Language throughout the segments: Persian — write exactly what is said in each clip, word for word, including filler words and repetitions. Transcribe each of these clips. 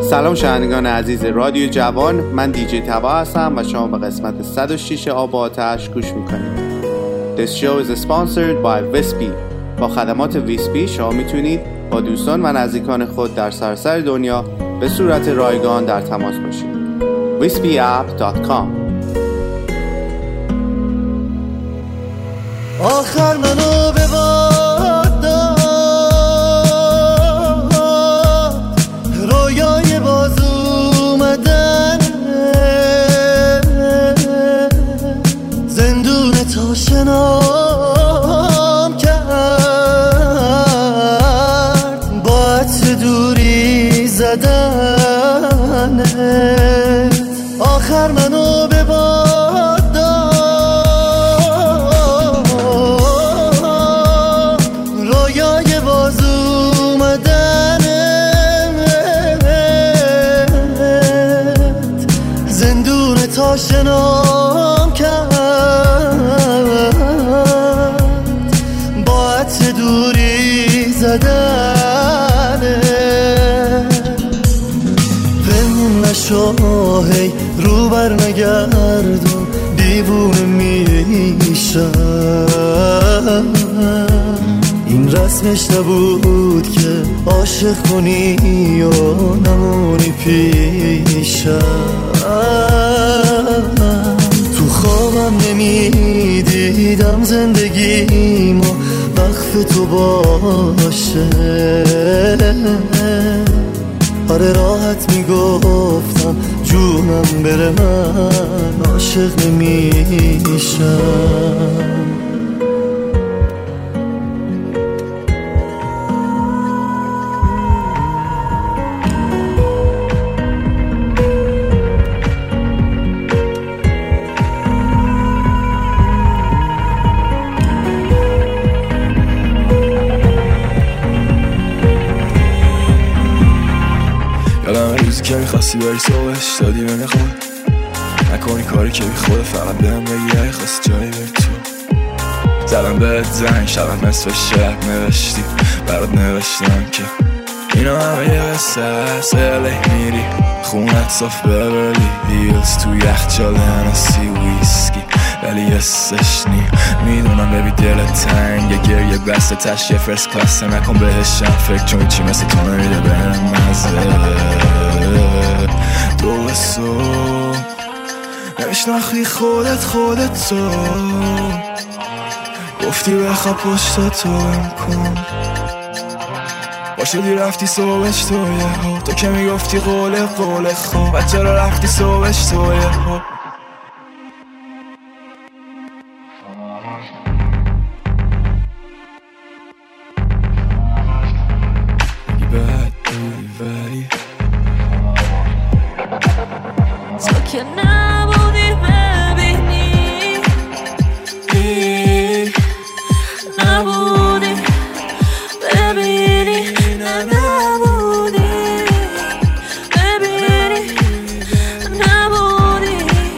سلام شنوندگان عزیز رادیو جوان، من دیجی تبا هستم و شما به قسمت صد و شش آب و آتش گوش میکنید. This show is sponsored by ویسپی. با خدمات ویسپی شما میتونید با دوستان و نزدیکان خود در سراسر دنیا به صورت رایگان در تماس باشید. ویسپی اپ دات کام. آخر منو به باد داد، رویای باز اومدن، زندون تاشنام کرد، با عطر دوری زدن. آخر منو به باد داد، رویای باز اومدن، زندون تاشنام کرد، با عطر دوری زدن. بمون نشاهی رو بر نگردم، دیوونه میشم. این رسمش نبود که عاشق کنی و نمونی پیشم. تو خوابم نمیدیدم زندگیمو وقف تو باشه. آره راحت میگفتم جونم بره، من عاشق نمیشم. که میخواستی بری صبحش دادی به نخواد، نکنی کاری که بی خوده، فقط بهم بگی اگه خواستی جایی بری تو. زدم بهت زنگ شبم نصف شب نوشتی برات نوشتم که اینا همه یه قصه هست. اله میری خونت صاف ببرلی هیلز، تو یخچال هنسی ویسکی ولی حسش نی. میدونم ببی دل تنگ گریه بسته تش یه فرست کلاسه، نکن بهشم فکر چون چی مثل تو نمیده بهم مزه. دو صبح نمیشناختی خودت خودت تو، گفتی بخواب پشت تو بم کن، باشدی رفتی صبحش تو یه ها. تو که میگفتی قوله قوله خوب، بچه رو رفتی صبحش تو یه ها. نبودی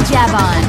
جوان.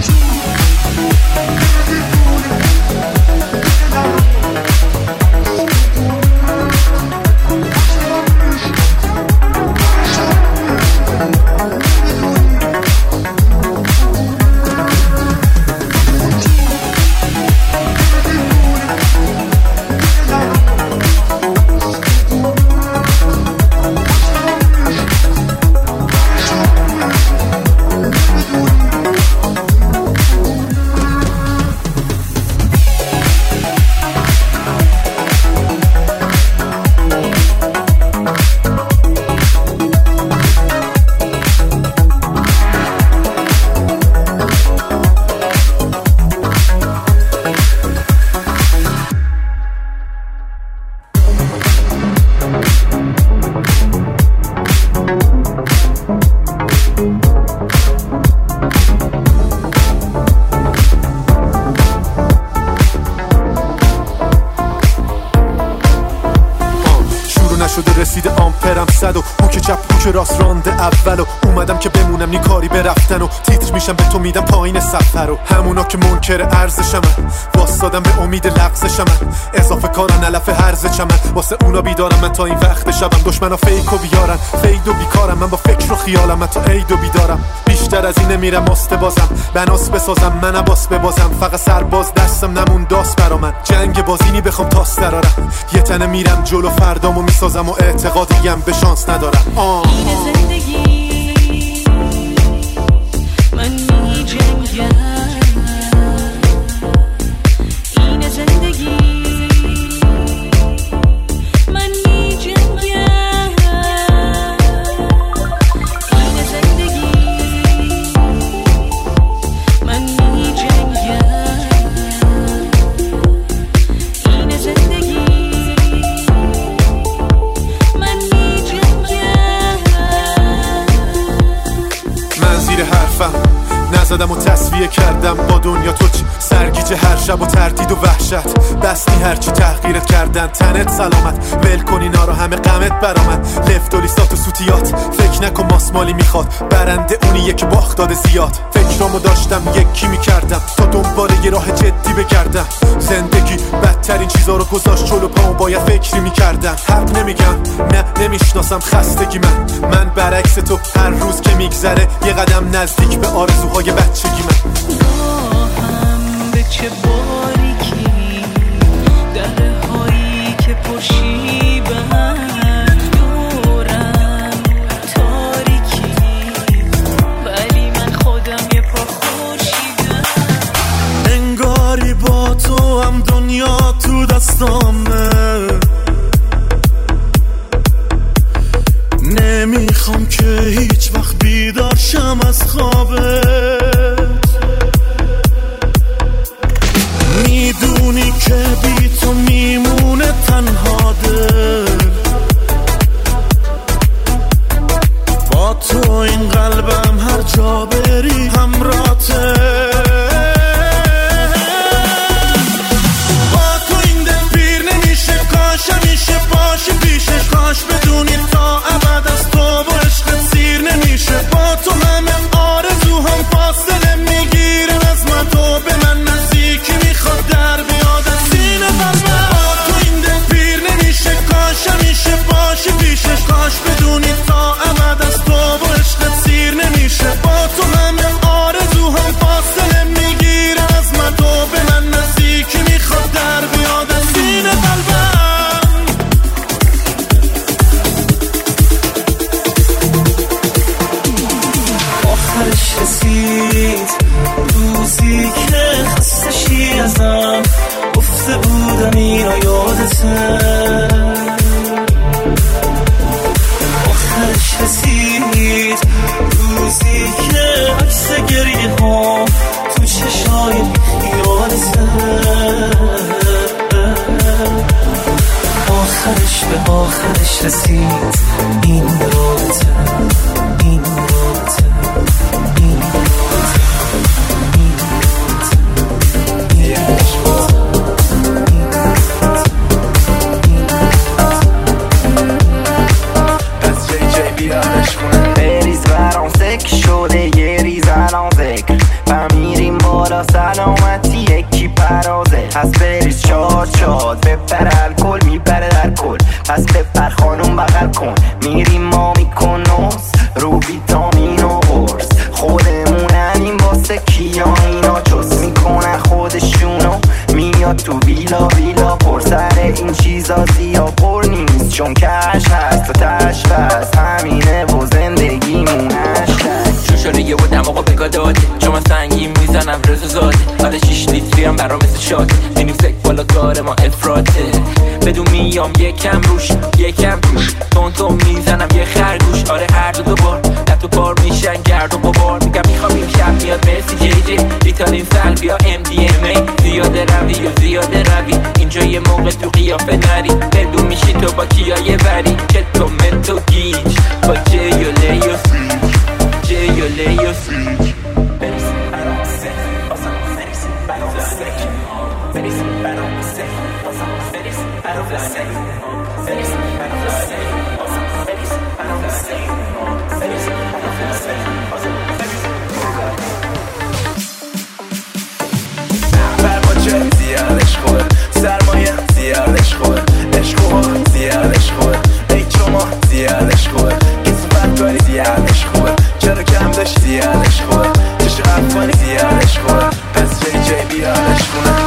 شده رسیده آمپرم صد و او که چپ او که راست رانده اول و اومدم که بمونم نی کاری برفتن و تیتر میشم به تو میدم پایین سفر و همونا که منکر ارزشم من واسادم به امید لغزشم من اضافه کارن علف هرز چمن واسه اونا بیدارم من تا این وقت شبم دشمنا فیکو بیارن فید و بیکارم من با فکر و خیالم من تا عید و بیدارم بیشتر از این نمیرم ماسته بازم بناس بسازم من عباس ببازم فقط سرباز دستم نمون داست برا من جنگ بازینی بخوام تاس درارم یه تنه میرم جلو فردامو میسازم و اعتقادیم به شانس ندارم آه. این زندگی من می جنگم این زندگی من می جنگم این زندگی من می جنگم این زندگی زیر حرفم نزدم و تصفیه کردم با دنیا تو چی سرگیجه هر شب و تردید و وحشت بستی هرچی تحقیرت کردن تنت سلامت ول کن اینا رو همه غمت برامد لفت و لیستات و سوتیات فکر نکن ماسمالی میخواد برنده اونیه که باخت داده زیاد فکرامو داشتم یکی میکردم تا دوباره یه راه جدی بگردم زندگی بدترین چیزا رو گذاشت جلو پامو باید فکری میکردم حق نمیگم نه نمیشناسم خستگی من من برعکس تو هر روز که میگذره یه قدم نزدیک به آرزوهای بچگی من راهم به چه باریکی دره هایی که پرشیبن دورم تاریکی ولی من خودم یه پا خوشیدم انگاری با تو هم دنیا تو دستامه نمیخوام که هیچ وقت بیدار شم از خوابت میدونی که بی تو میمونه تنها دل با تو این قلبم هر جا بری همراته با تو این دل پیر نمیشه کاش همیشه باشی پیشش کاش بدونی تا ابد از تو و عشقت سیر نمیشه با تو همه آرزوهام فاصله میگیرن از من تو به من نزدیکی میخواد در بیاد از سینه قلبم با تو این دل پیر نمیشه کاش همیشه باشی پیشش کاش بدونی تا ابد از تو و عشقت سیر نمیشه با تو همه آرزوهام فاصله میگیرن از من تو به من نزدیکی میخواد در بیاد از سینه قلبم آخرش رسید روزی که خستشی ازم گفته بودم اینا یادته آخرش رسید روزی که عکس گریه ها تو چشای بیخیالته آخرش به آخرش رسید این رابطه این رابطه این رابطه این رابطه این رابطه از جی جی بیارش کنه بریز برام سک شده یه ریز الان ذکر بالا سلامتی یکی پرازه، پس بریز شاد شاد بپر الکل میپره در کل، پس بپر خانوم بغل کن میریم ما میکن نوز رو ویتامین و قرص، خودموننیم واسه کیا اینا چست میکنن خودشونو، میاد تو ویلا ویلا پر سر این چیزا زیاد پر نیست چون کش هست و تش بست همینه و زندگیمونش کرد شوشاره و دماغو بگا داده چون من سنگین میزنم رزو زاده حالا شیش لیتری هم برام مثل شاده اینیم فکر بالا کار ما افراته بدون میام یکم روش یکم توش تون تون میزنم یه خرگوش آره هر دو دوبار لطو بار میشن گرد و ببار میگم میخوام این شب میاد مرسی جی جی ریتالین سل بیا ام دی ام ای زیاده روی و زیاده روی اینجا یه موقع تو قیافه نری بدون میشی تو با کیای بری که تو متو گیج با جیوله و فریج جیوله و فریج زیادش خوبه سرمایه زیادش خوبه عشقوها زیادش خوبه ای چما زیادش خوبه کسفت کاری زیادش خوبه چرا کم داشت زیادش خوبه چشو افغانی زیادش خوبه پس جای جای بیادش خوبه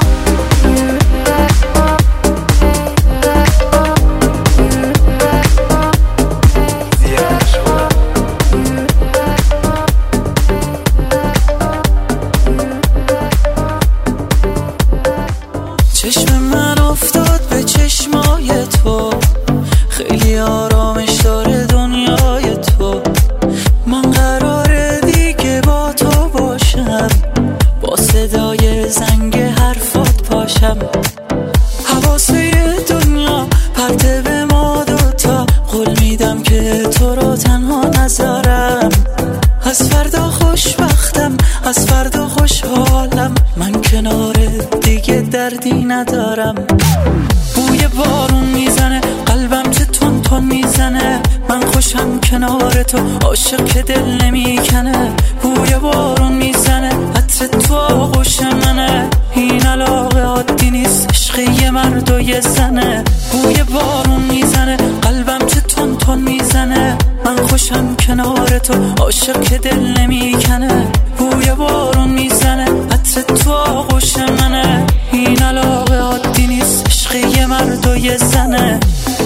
چشم من افتاد به چشمای تو خیلی آرامش داره دنیای تو من قراره دیگه با تو باشم با صدای زنگ حرفات پاشم حواسه دنیا پرده به ما دوتا قول میدم که تو رو تنها نذارم از فردا خوشبختم از فردا خوشحالم من کنار دیگه دردی ندارم بوی بارون میزنه قلبم چه تون تون میزنه من خوشم کنار تو عاشق که دل نمیکنه بوی بارون میزنه عطر تو آغوش منه این علاقه عادی نیست عشق یه مرد و یه زنه بوی بارون میزنه قلبم چه تون تون میزنه من خوشم کنار تو عاشق که دل نمیکنه بوی بارون میزنه عطر تو آغوش منه این علاقه عادی نیست عشق یه مرد و یه زنه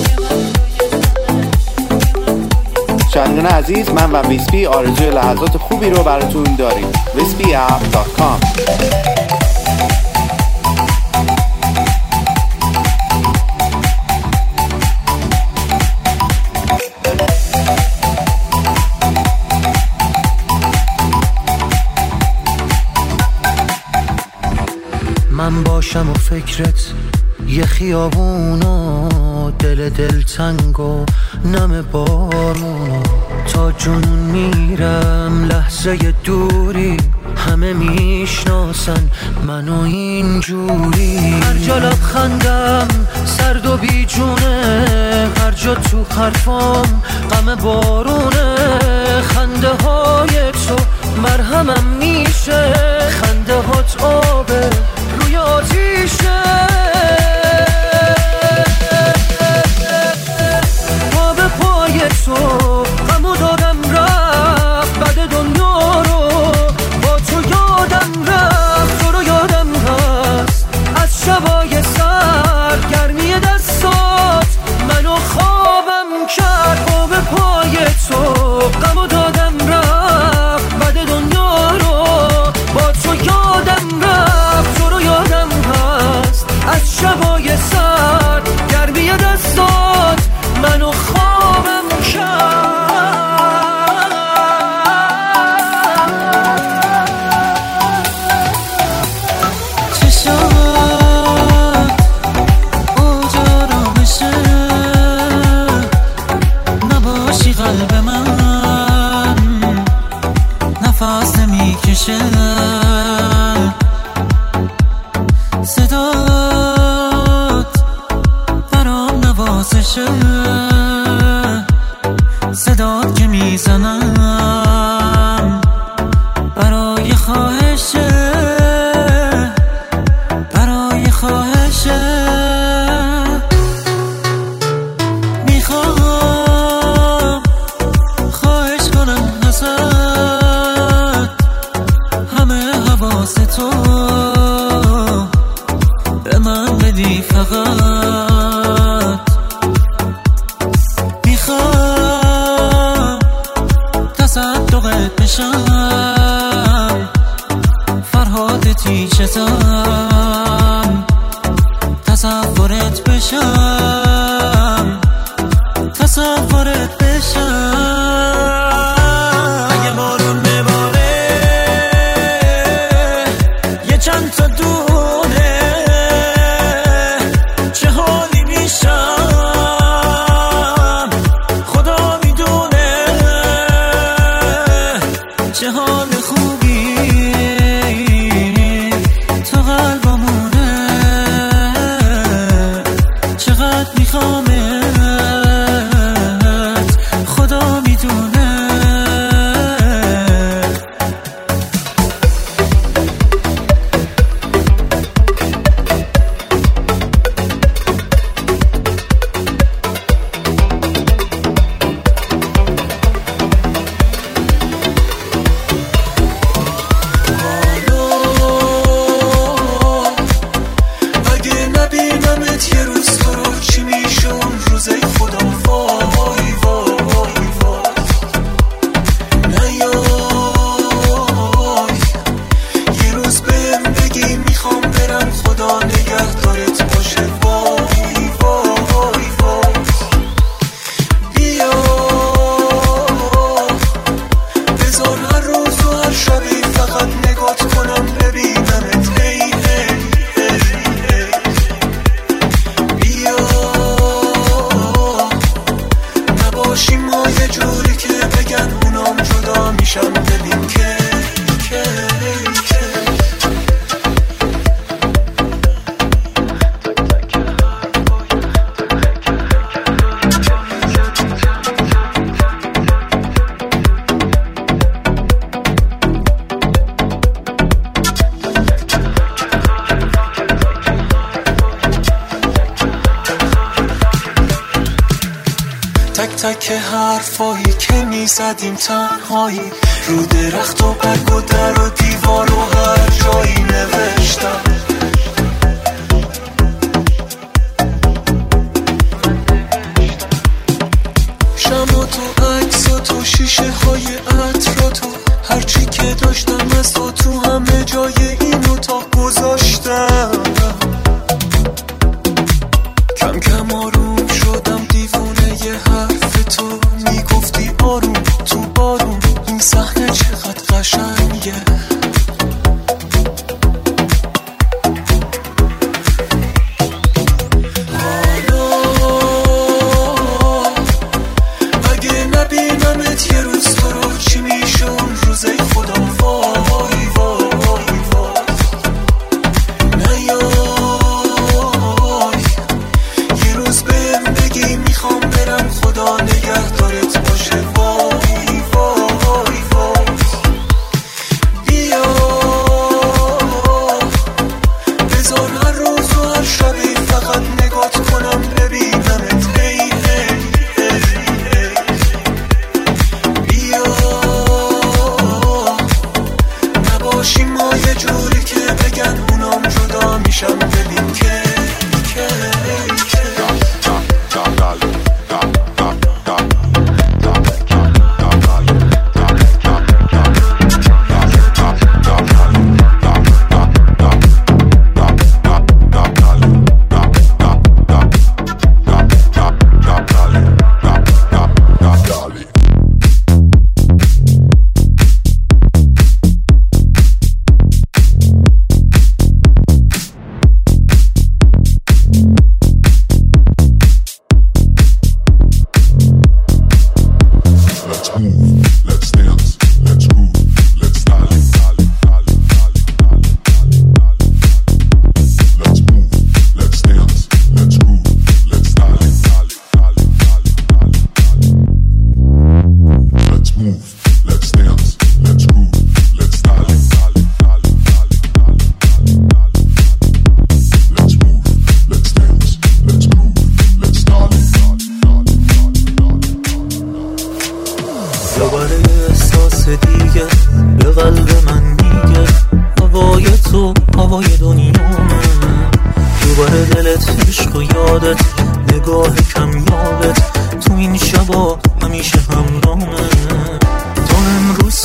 شنوندگان عزیز من و ویسپی آرزوی لحظات خوبی رو براتون داریم ویسپی اپ دات کام من باشم و فکرت یه خیابون و دل دل تنگ و نم بارون تا جنون میرم لحظه دوری همه میشناسن منو اینجوری هر جا لبخندم سرد و بی جونه هر جا تو حرفام غم بارونه خنده های تو مرهمم میشه خنده هات آبه روی آتیشه پا به پای تو غمو دادم رفت بعد دنیا رو با تو یادم رفت تو رو یادم هست از شبای سر گرمی دستات منو خوابم کرد پا به پای تو غمو دادم رفت بعد دنیا رو با تو یادم رفت تو رو یادم هست از شبای سر گرمی دستات منو خوابم کرد چشات اوجا را بشه نباشی قلب من نفس نمیکشه صدات برام نوازشه صدات که میزنم برای خواهشه بشم، فرهاد تیجتم، تصورت بشم، تصورت بشم. اگه بارون بباره یه چند تا دونه چه حالی میشم خدا میدونه، چه حال خوبی تو قلبمونه، چقدر میخوامت خدا میدونه. تک حرفایی که میزدیم تنهایی، رو درخت و برگ و در و دیوار و هر جایی نوشتم. شما تو عکس و تو شیشه های عطر و تو هرچی که داشتم از تو تو همه جای این اتاق گذاشتم. کم کم آروم شدم دیوونه یه حرف تو، میگفتی آروم تو بارون این صحنه چقدر قشنگه. حالا اگه نبینمت یه روز تو رو چی میشه اون روزه خدا وای وای وای نیای یه روز بهم بگی میخوام برم خدا نگهدارت باشه وای وای وای بیا بذار هر روز و هر شبی فقط نگات کنم ببینمت ای ای ای ای بیا نباشی ما یه جوری که بگن اونام جدا میشم ببین که که که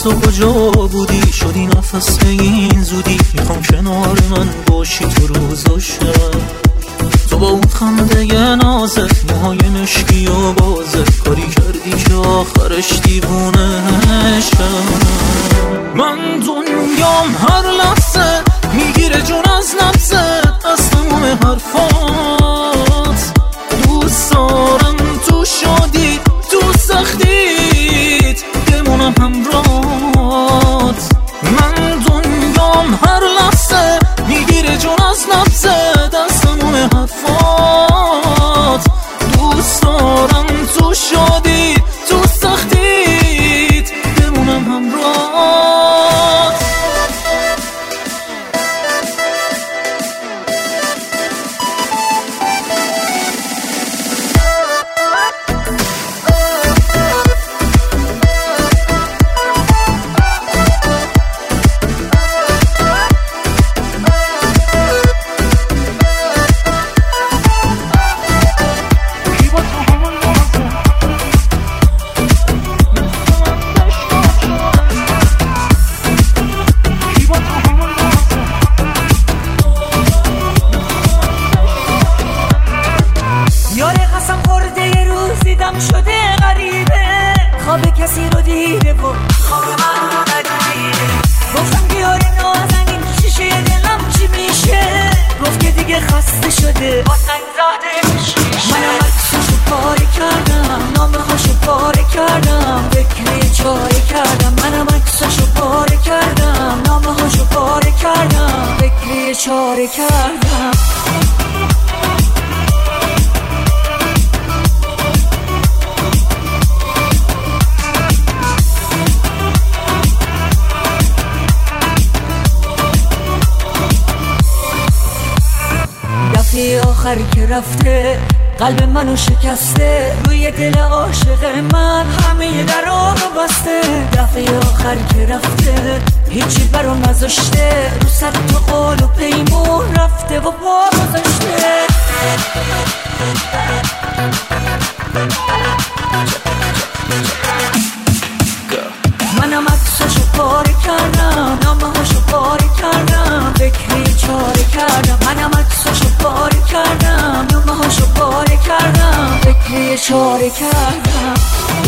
تو کجا بودی؟ شدی نفس به این زودی. میخوام کنار من باشی تو روز و شب. تو با اون خنده نازه، موهای مشکی و بازه، کاری کردی که آخرش دیوونه شم. من دنیام هر لحظه میگیره جون از نبضت، از تموم حرفات. دوست دارم تو شادی تو سختیت بمونم همراهت. من دنیام هر لحظه میگیره جون از نبضت، از تموم حرفات. دوست دارم تو شادی تو سختیت بمونم همراهت. چاره کردم. دفعه آخر که رفته قلب منو شکسته، روی دل عاشق من همه درا رو بسته. دفعه آخر که رفته هیچی برام نذاشته، رو سر تو قول و پیمون رفته و پا گذاشته. منم عکساشو پاره کردم، نامه هاشو پاره کردم، فکری چاره کردم. منم عکساشو پاره کردم، نامه هاشو پاره کردم، فکری چاره کردم.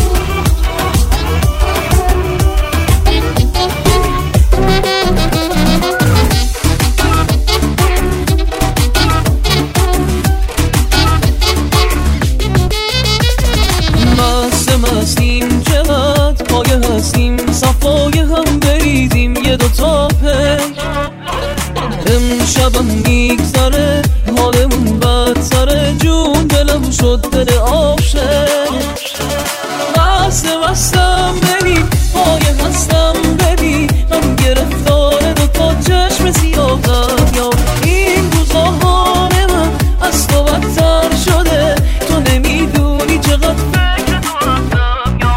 مستیم چقدر پایه هستیم، صفای هم بریدیم یه دوتا پی. امشبم میگذره حالمون بدتره، جون دلم شد دل عاشق. بسته بستم ببین پایه هستم ببین، من گرفتار دوتا چشم سیاهم. یا این روزا حال من از تو بدتر شده، تو نمیدونی چقدر فکر تو هستم.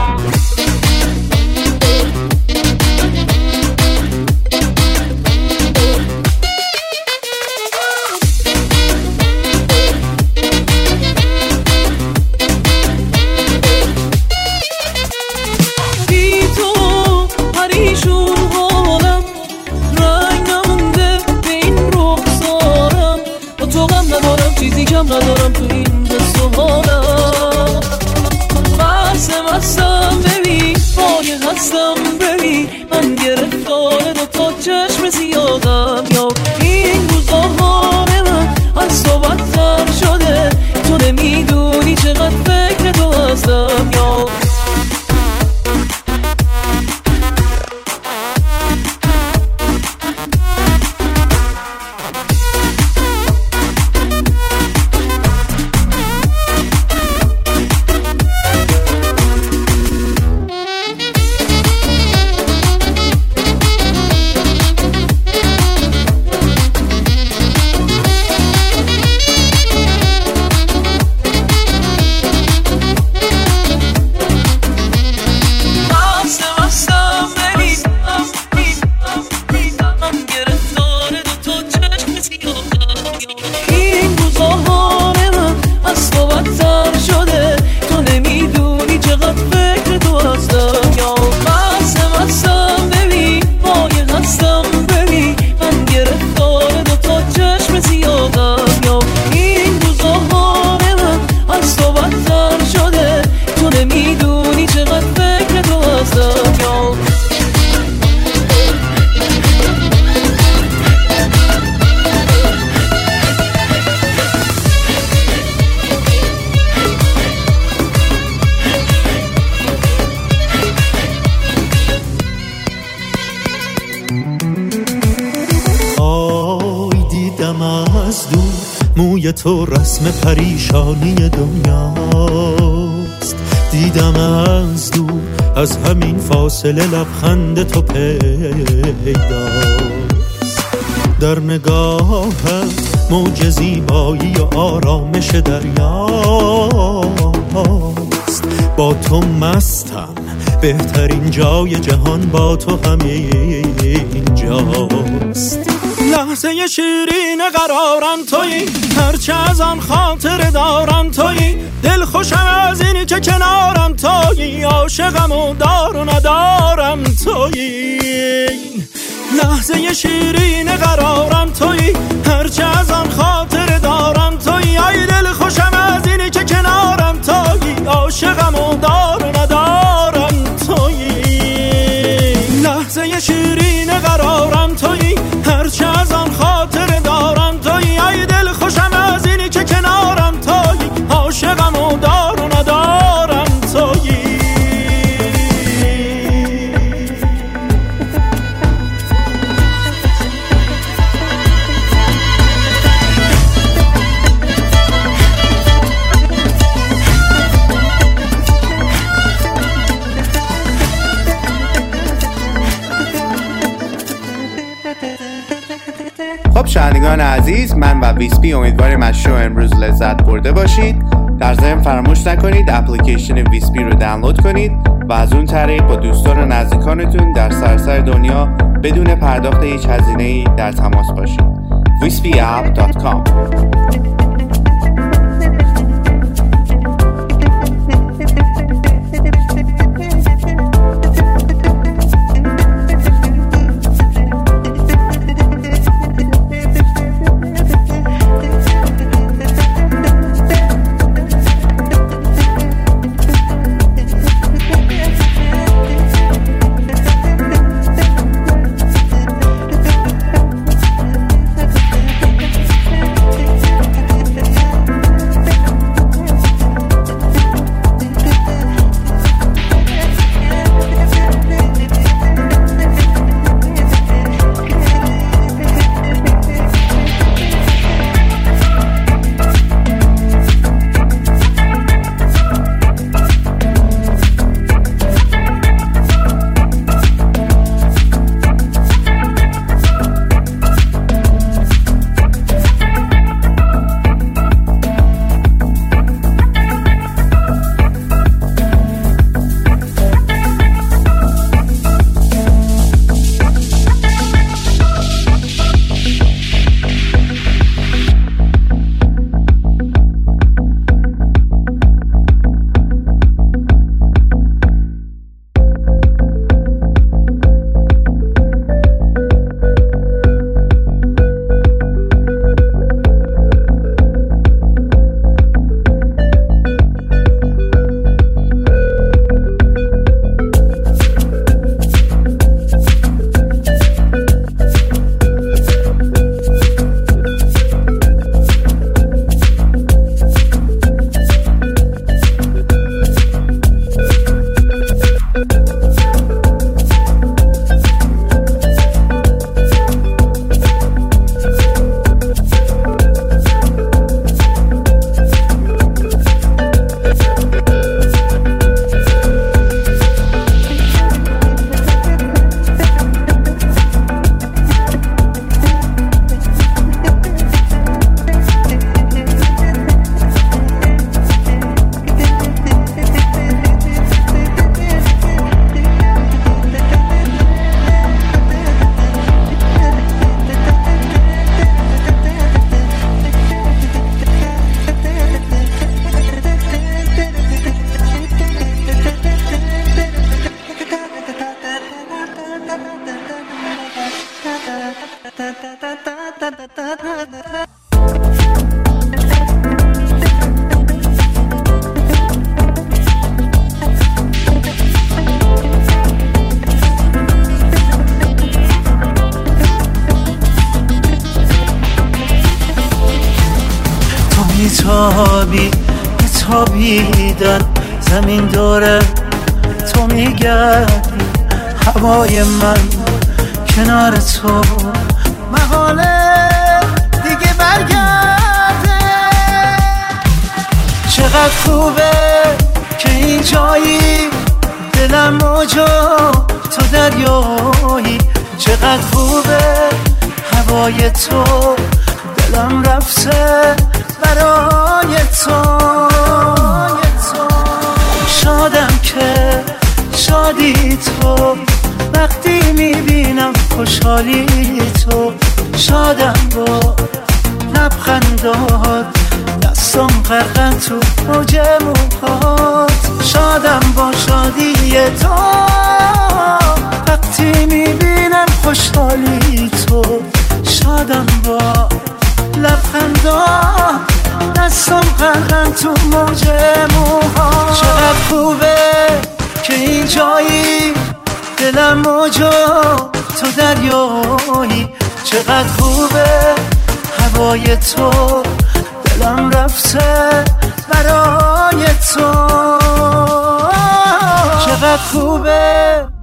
بی تو پریشون حالم، رنگ نمونده به این رخسارم. با تو غم ندارم چیزی کم ندارم تو این دست و حالم. بسته بستم ببین پایه هستم ببین، من گرفتار دوتا چشم سیاهم. یا این روزا حال من از تو بدتر شده، تو نمیدونی چقدر فکر تو هستم. یا موی تو رسم پریشانی دنیاست. دیدم از دور از همین فاصله لبخند تو پیداست. در نگاهت موج زیبایی و آرامش دریاست. با تو مستم، بهترین جای جهان با تو همین جاست. لحظه شیرین قرارم تویی، هرچه از آن خاطر دارم تویی. دل خوشم از اینی که کنارم تویی، عاشقم و دار و ندارم تویی. لحظه شیرین قرارم تویی، هرچه از آن خاطر دارم تویی. ای دل خوشم از اینی که کنارم تویی، عاشقم و دار و ندارم تویی. لحظه شیرین قرارم تویی، هرچه از آن خاطر دارم تویی. ای دل خوشم از اینی که کنارم تویی، عاشقم و دار و ندارم تویی. خب شنوندگان عزیز، من و ویسپی امیدواریم از شو امروز لذت برده باشید. در ضمن فراموش نکنید اپلیکیشن ویسپی رو دانلود کنید و از اون طریق با دوستان و نزدیکانتون در سراسر دنیا بدون پرداخت هیچ هزینه‌ای در تماس باشید. ویسپی اپ دات کام. میتابی میتابیدن زمین داره تو میگردی هوای من کنار تو محاله دیگه برگرد چقدر خوبه که این جایی دلم موجا تو دریایی، چقدر خوبه هوای تو دلم رفته برای تو. شادم که شادی تو، وقتی میبینم خوشحالی تو. شادم با لبخندات، دستم غرقن تو موج موهات. شادم با شادی تو، وقتی میبینم خوشحالی تو. شادم با لبخندات، دستم غرقن تو موج موهات. چقدر خوبه که این جایی دلم موجا تو دریایی، چقدر خوبه هوای تو دلم رفته برای تو. چقدر خوبه